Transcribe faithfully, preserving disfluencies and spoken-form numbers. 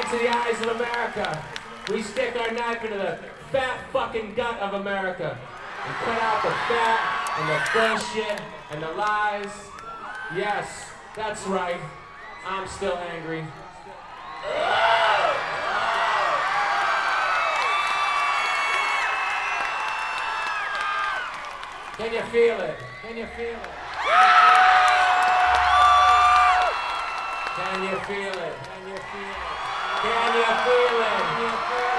into the eyes of America. We stick our knife into the fat fucking gut of America and cut out the fat and the bullshit and the lies. Yes, that's right. I'm still angry. Can you feel it? Can you feel it? Can you feel it? Can you feel it? Can you feel it? Can you feel it?